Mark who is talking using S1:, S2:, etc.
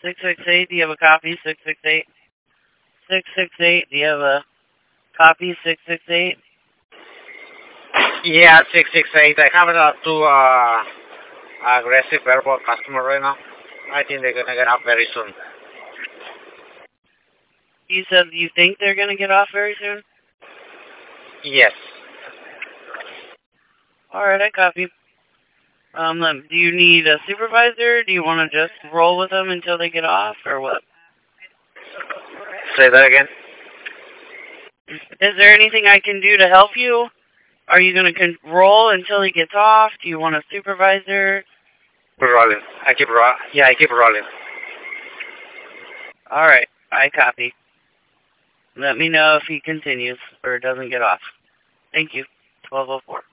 S1: 668, do you have a copy? 668? 668, do you have a copy? 668?
S2: Yeah, 668. I have two aggressive airport customer right now. I think they're gonna get up very soon.
S1: You said you think they're going to get off very soon?
S2: Yes.
S1: Alright, I copy. Do you need a supervisor? Do you want to just roll with them until they get off, or what?
S2: Say that again.
S1: Is there anything I can do to help you? Are you going to roll until he gets off? Do you want a supervisor?
S2: We're rolling. I keep rolling.
S1: Alright, I copy. Let me know if he continues or doesn't get off. Thank you. 1204.